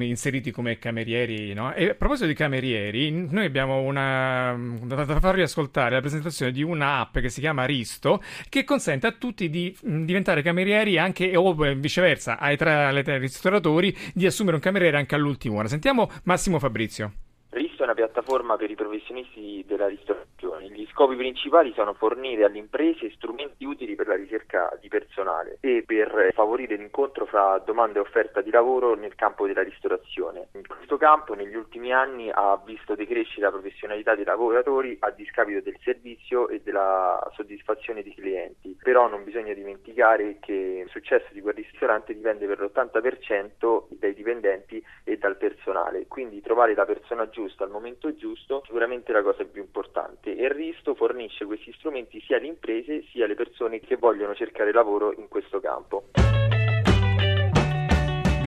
inseriti come camerieri, no? E a proposito di camerieri, noi abbiamo da farvi ascoltare la presentazione di un'app che si chiama Risto, che consente a tutti di diventare camerieri anche, o viceversa, ai ristoratori, di assumere un cameriere anche all'ultima ora. Sentiamo Massimo Fabrizio. Risto è una piattaforma per i professionisti della ristorazione. Gli scopi principali sono fornire alle imprese strumenti utili per la ricerca di personale e per favorire l'incontro fra domanda e offerta di lavoro nel campo della ristorazione. In questo campo negli ultimi anni ha visto decrescere la professionalità dei lavoratori a discapito del servizio e della soddisfazione dei clienti. Però non bisogna dimenticare che il successo di quel ristorante dipende per l'80% dai dipendenti e dal personale, quindi trovare la persona giusta al momento giusto è sicuramente la cosa più importante, e il Risto fornisce questi strumenti sia alle imprese sia alle persone che vogliono cercare lavoro in questo campo.